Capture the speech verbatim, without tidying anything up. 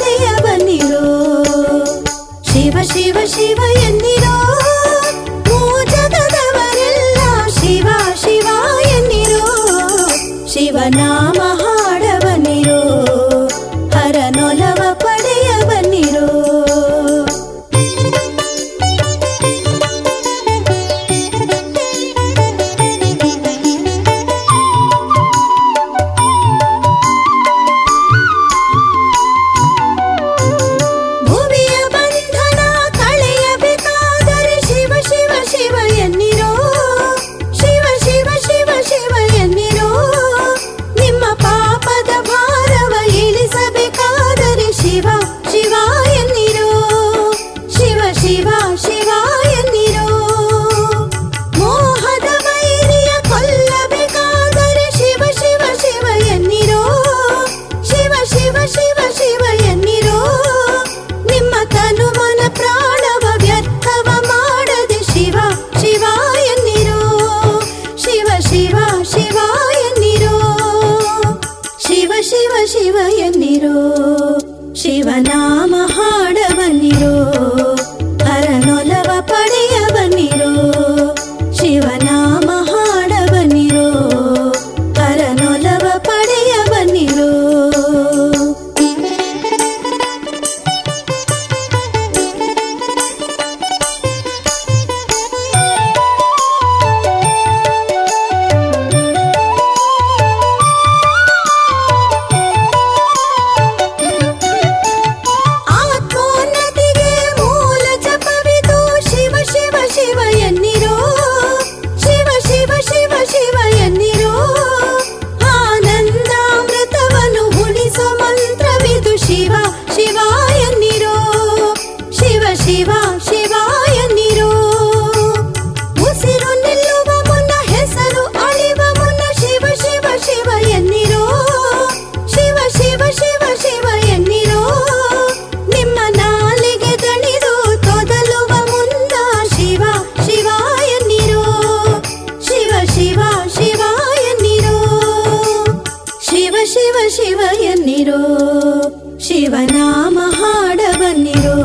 ಪಡೆಯ ಬನ್ನಿರೋ. ಶಿವ ಶಿವ ಶಿವ ಎನ್ನಿರೋ, ಭೂ ಜಗದವರೆಲ್ಲ ಶಿವ ಶಿವ ಎನ್ನಿರೋ. ಶಿವನಾಮ ಹಾಡ ಬನ್ನಿರೋ, ಹರನೊಲವ ಪಡೆಯ ಬನ್ನಿರೋ. ಶಿವ ಶಿವ ಎನ್ನಿರೋ, ಶಿವನಾಮ ಹಾಡ ಬನ್ನಿರೋ, ಹರನೊಲವ ಪಡೆಯ ಬನ್ನಿರೋ. ಶಿವನಾಮ ಹಾಡ ಬನ್ನಿರೋ, ಹರನೊಲವ ಪಡೆಯ ಬನ್ನಿರೋ. ಶಿವ ಶಿವ ಎನ್ನಿರೋ, ಉಸಿರು ನಿಲ್ಲುವ ಮುನ್ನ ಹೆಸರು ಅಳಿವ ಮುನ್ನ ಶಿವ ಶಿವ ಶಿವ ಎನ್ನಿರೋ. ಶಿವ ಶಿವ ಶಿವ ಶಿವ ಎನ್ನಿರೋ, ನಿಮ್ಮ ನಾಲಿಗೆ ದಣಿದು ತೊದಲುವ ಮುನ್ನ ಶಿವ ಶಿವ ಎನ್ನಿರೋ. ಶಿವ ಶಿವ ಶಿವ ಎನ್ನಿರೋ, ಶಿವ ಶಿವ ಶಿವ ಎನ್ನಿರೋ. ಶಿವನಾಮ ಹಾಡ ಬನ್ನಿರೋ,